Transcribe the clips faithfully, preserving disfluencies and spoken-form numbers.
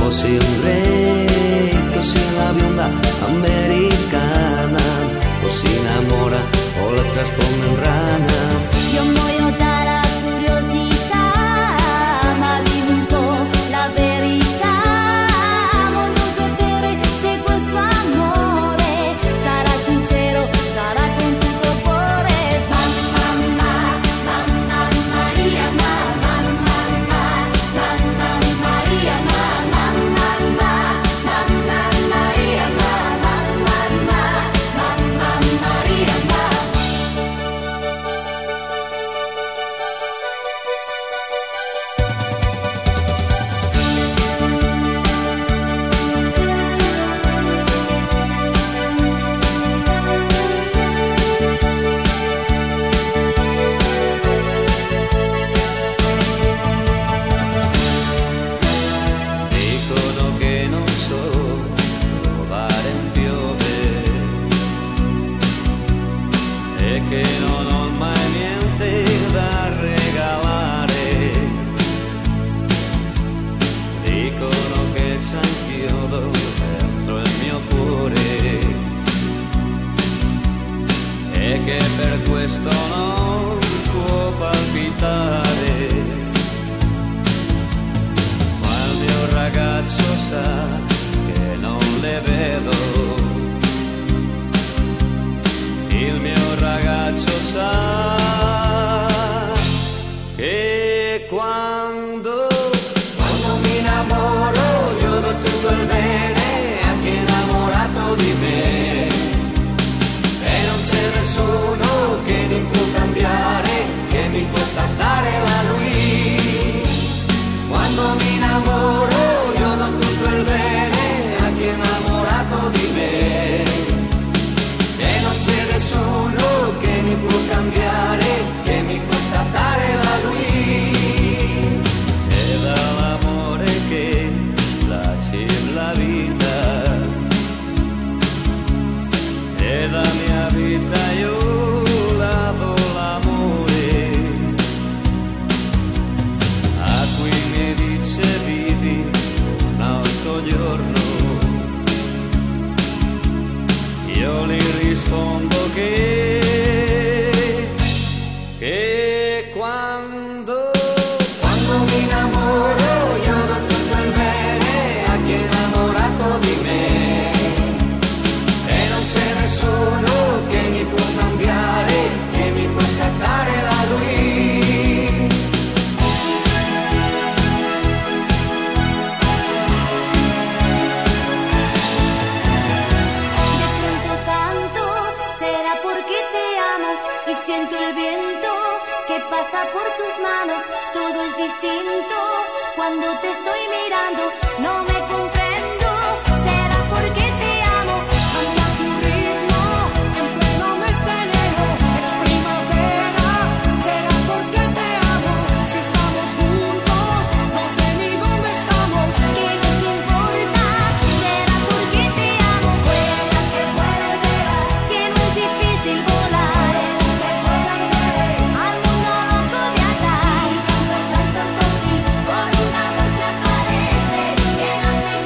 fossi un re, così la bionda americana o si innamora o la trasforma in rana. Io muoio dalla curiosità, ma dimmi un po' la verità, voglio sapere se questo amore sarà sincero, sarà con tutto il cuore. Mamma, mamma, mamma Maria, mamma, mamma, mamma Maria, mamma, mamma, mamma Maria, mamma, mamma, mamma Maria, mamma. Dicono che non so trovare un piove e che non ho mai niente da regalare. Dicono che c'è un chiodo dentro il mio cuore e che per questo non può palpitare. Ma il mio ragazzo sa che non le vedo. Il mio ragazzo sa che quando, quando mi innamoro io do tutto il bene a chi è innamorato di me. E non c'è nessuno che mi può cambiare, che mi può staccare da lui. Quando mi innamoro io do tutto il bene a chi è innamorato di me. E non c'è nessuno che mi può cambiare, che mi può staccare da lui. E dall'amore che piace la vita, e la mia vita io la do l'amore a cui mi dice vivi un altro giorno. Io gli rispondo che, che quando, quando mi innamoro io do tutto il bene a chi è innamorato di me. E non c'è nessuno che mi può cambiare, che mi può scattare da lui. De pronto canto, será porque te amo y siento el viento que pasa por tus manos. Todo es distinto cuando te estoy mirando. No me comprendo, será porque te amo. Anda tu ritmo, en pleno mes de enero es primavera. Será porque te amo. Si estamos juntos, no sé ni dónde estamos. ¿Qué nos importa? Será porque te amo. Vuela, que vuela y verás que no es difícil volar. Que vuela y veré al mundo loco de acá. Sí, canto, canto por ti, por un amor que aparece, que nace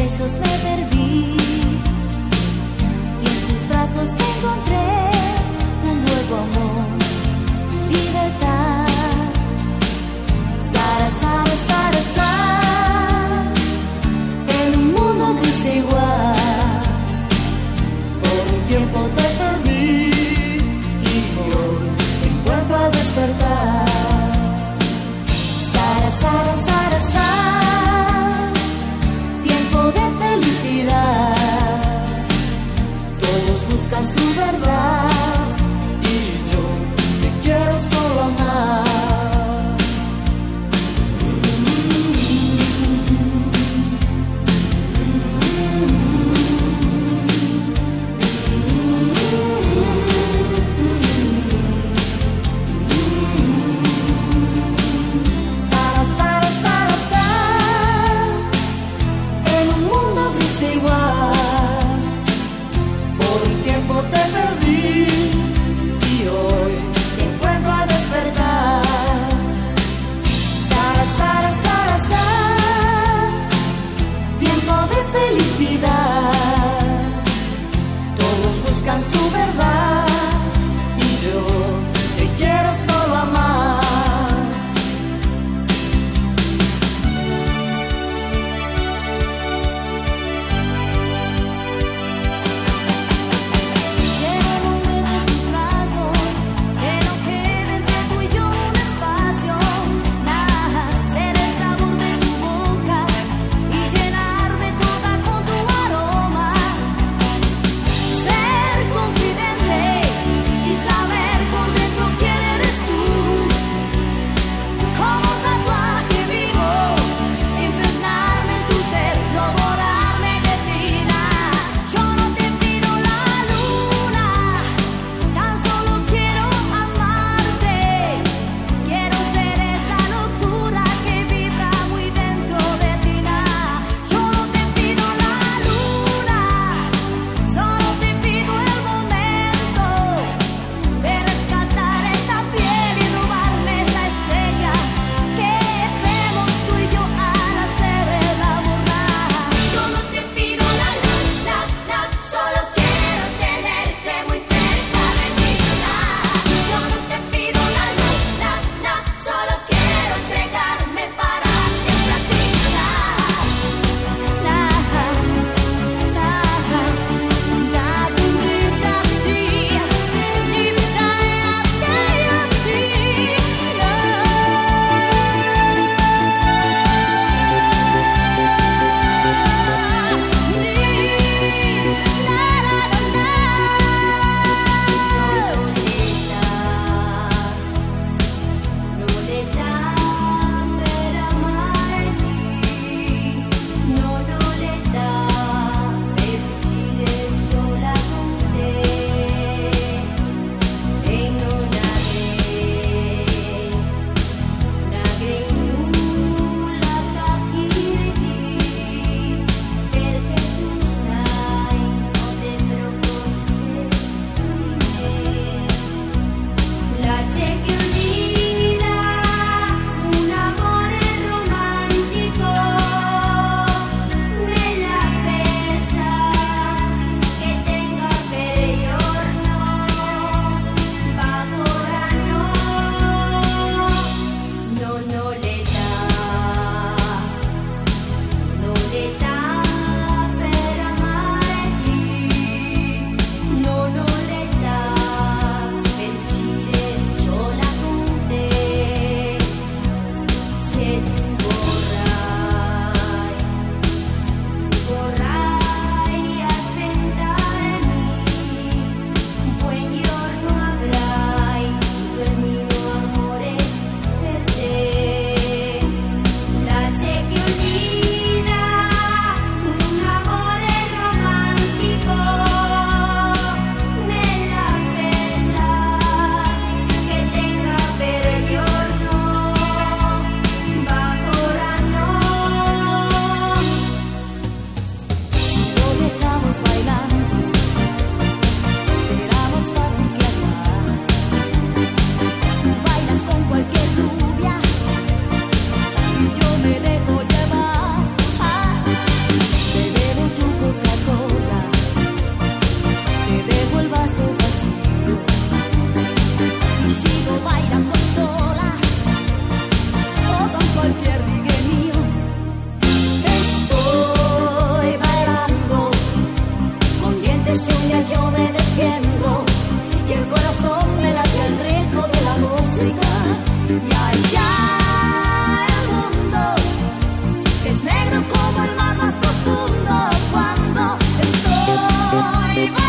besos me perdí y en tus brazos encontré un nuevo amor, libertad. Sara, Sara, Sara, Sara, en un mundo gris e igual, por un tiempo te perdí y hoy te encuentro a despertar. Sara, Sara, Sara, Sara, tiempo de felicidad. Todos buscan su verdad y yo te quiero solo amar.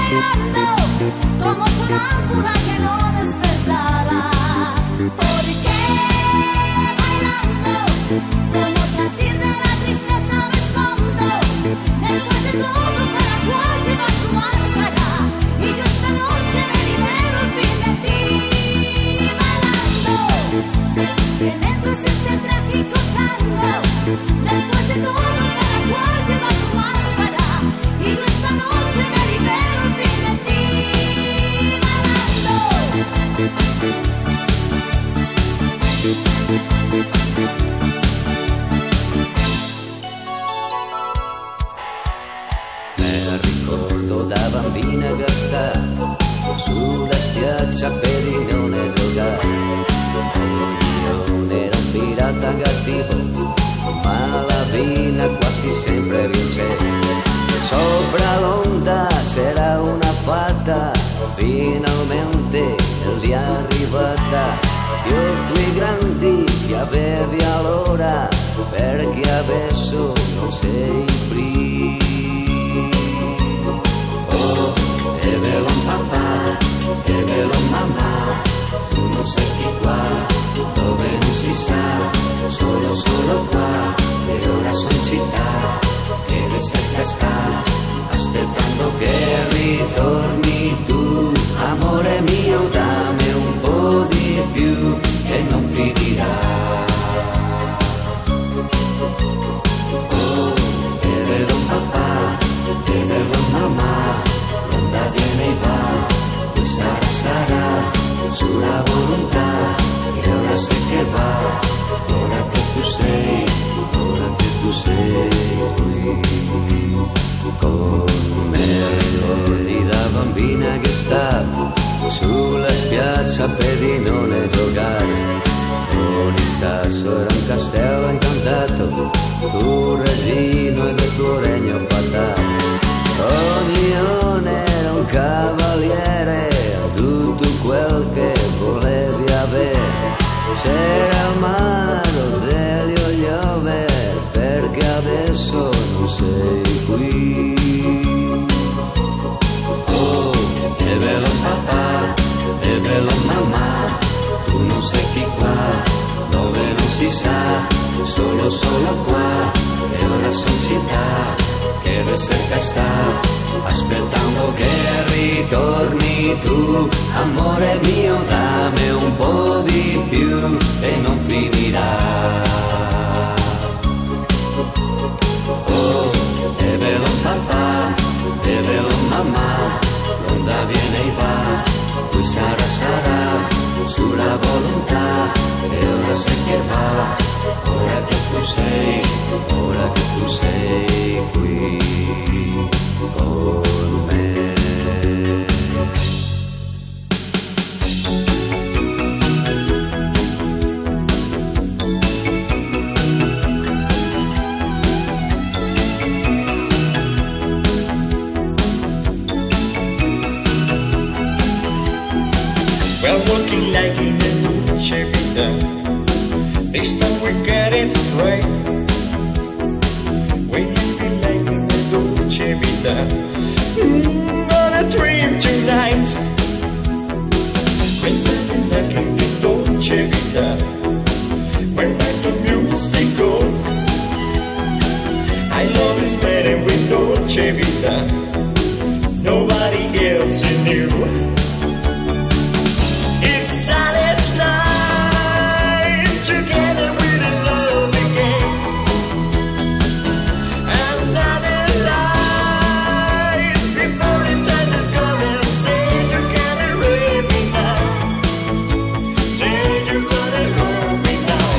bailando como sonámbula que no despertara. ¿Por qué bailando como tras ir de la tristeza me escondo? Después de todo cada cual lleva su máscara y yo esta noche me libero al fin de ti. Bailando dentro es este trágico tango. Después de todo cada cual lleva su máscara y yo esta noche me libero al fin de ti. Me ricordo da bambina che sta sulla spiaggia per il leone giocare. Il leone era un pirata cattivo, ma la vina quasi sempre vinceva. Sopra l'onda c'era una fatta, finalmente lì arrivata. Gli occhi grandi che avevi allora, perché adesso non sei qui. Oh, è vero papà, è vero mamma, tu non sei chi qua, dove non si sa, solo solo qua, e ora sono in città, che ne cerca sta, aspettando che ritorni tu, amore mio dammi un po' di più, che non finirà. Oh, è vero papà, è vero mamma, l'onda viene e va, poi sarà sarà, sulla volontà, che ora sai che va, ora che tu sei, ora che tu sei qui con me. Ricordi la bambina che sta sulla spiaggia per di non giocare, con il sasso era un castello incantato, tu regino e del tuo regno fatale. Ognuno era un cavaliere, tutto quel che volevi avere. C'era il mare degli Ogliove, perché adesso non sei qui. Oh, è bello papà, è bello mamma, tu non sei chi qua, dove non si sa, solo solo qua, e ora son città, che cerca sta, aspettando che ritorni tu, amore mio dammi un po' di più e non finirà. Oh, è bello papà, è bello mamma, l'onda viene e va, poi sarà sarà, sulla volontà, e ora sai che va, ora che tu sei, ora che tu sei qui con me. Well, walking like in a Dolce Vita, this time we get it right. When you feel like in a Dolce Vita, mm, on a dream tonight. When something like in a Dolce Vita, when there's some music on, I love is better with Dolce Vita, nobody else in you. Together with a love again, another life before the time is gonna say you're gonna hold me now, say you're gonna hold me now.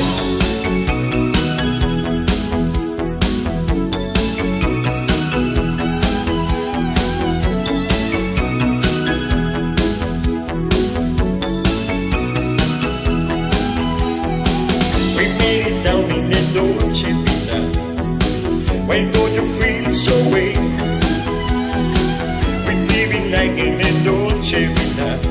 Dolce Vita, when don't you feel so weak? We're living like in a Dolce Vita.